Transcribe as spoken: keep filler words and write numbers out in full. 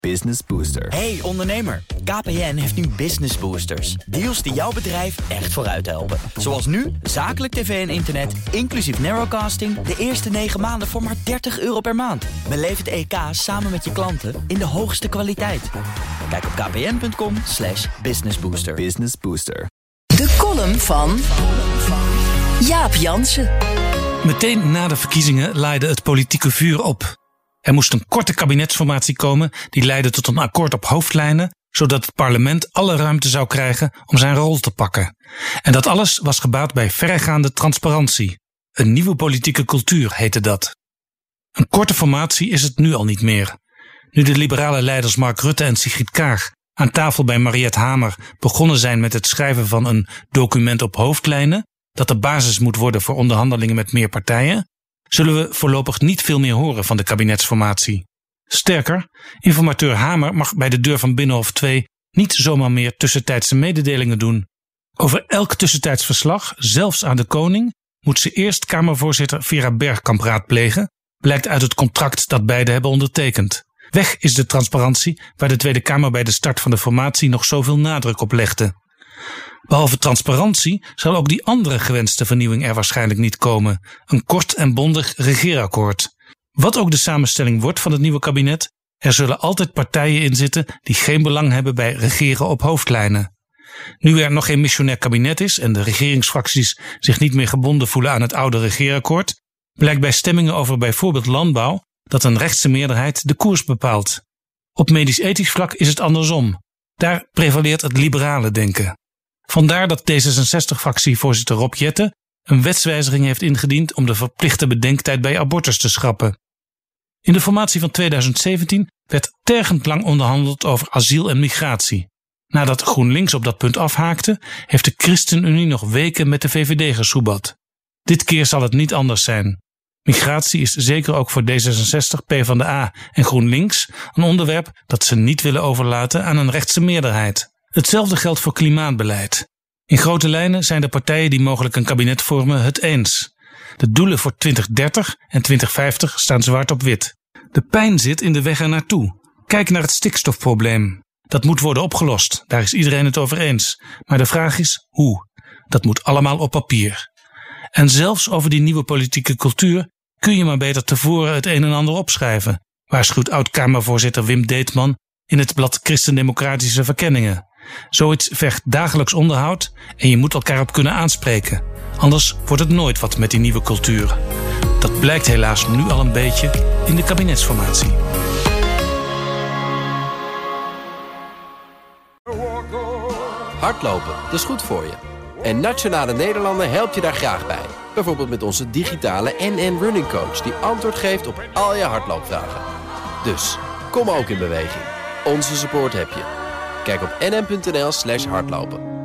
Business Booster. Hey ondernemer, K P N heeft nu Business Boosters. Deals die jouw bedrijf echt vooruit helpen. Zoals nu, zakelijk tv en internet, inclusief narrowcasting... de eerste negen maanden voor maar dertig euro per maand. Beleef het E K samen met je klanten in de hoogste kwaliteit. Kijk op kpn.com slash businessbooster. Business Booster. De column van Jaap Jansen. Meteen na de verkiezingen laaide het politieke vuur op. Er moest een korte kabinetsformatie komen die leidde tot een akkoord op hoofdlijnen, zodat het parlement alle ruimte zou krijgen om zijn rol te pakken. En dat alles was gebaat bij verregaande transparantie. Een nieuwe politieke cultuur heette dat. Een korte formatie is het nu al niet meer. Nu de liberale leiders Mark Rutte en Sigrid Kaag aan tafel bij Mariette Hamer begonnen zijn met het schrijven van een document op hoofdlijnen, dat de basis moet worden voor onderhandelingen met meer partijen, zullen we voorlopig niet veel meer horen van de kabinetsformatie. Sterker, informateur Hamer mag bij de deur van Binnenhof twee niet zomaar meer tussentijdse mededelingen doen. Over elk tussentijds verslag, zelfs aan de koning, moet ze eerst Kamervoorzitter Vera Bergkamp raadplegen, blijkt uit het contract dat beide hebben ondertekend. Weg is de transparantie waar de Tweede Kamer bij de start van de formatie nog zoveel nadruk op legde. Behalve transparantie zal ook die andere gewenste vernieuwing er waarschijnlijk niet komen. Een kort en bondig regeerakkoord. Wat ook de samenstelling wordt van het nieuwe kabinet, er zullen altijd partijen in zitten die geen belang hebben bij regeren op hoofdlijnen. Nu er nog geen missionair kabinet is en de regeringsfracties zich niet meer gebonden voelen aan het oude regeerakkoord, blijkt bij stemmingen over bijvoorbeeld landbouw dat een rechtse meerderheid de koers bepaalt. Op medisch-ethisch vlak is het andersom. Daar prevaleert het liberale denken. Vandaar dat D zesenzestig-fractievoorzitter Rob Jetten een wetswijziging heeft ingediend om de verplichte bedenktijd bij abortus te schrappen. In de formatie van tweeduizend zeventien werd tergend lang onderhandeld over asiel en migratie. Nadat GroenLinks op dat punt afhaakte, heeft de ChristenUnie nog weken met de V V D gesoebat. Dit keer zal het niet anders zijn. Migratie is zeker ook voor D zesenzestig, PvdA en GroenLinks een onderwerp dat ze niet willen overlaten aan een rechtse meerderheid. Hetzelfde geldt voor klimaatbeleid. In grote lijnen zijn de partijen die mogelijk een kabinet vormen het eens. De doelen voor twintig dertig en twintig vijftig staan zwart op wit. De pijn zit in de weg ernaartoe. Kijk naar het stikstofprobleem. Dat moet worden opgelost, daar is iedereen het over eens. Maar de vraag is hoe. Dat moet allemaal op papier. En zelfs over die nieuwe politieke cultuur kun je maar beter tevoren het een en ander opschrijven, waarschuwt oud-Kamervoorzitter Wim Deetman in het blad Christendemocratische Verkenningen. Zoiets vergt dagelijks onderhoud en je moet elkaar op kunnen aanspreken. Anders wordt het nooit wat met die nieuwe cultuur. Dat blijkt helaas nu al een beetje in de kabinetsformatie. Hardlopen, dat is goed voor je. En Nationale Nederlanden helpt je daar graag bij. Bijvoorbeeld met onze digitale N N Running Coach die antwoord geeft op al je hardloopvragen. Dus, kom ook in beweging. Onze support heb je. Kijk op nn.nl slash hardlopen.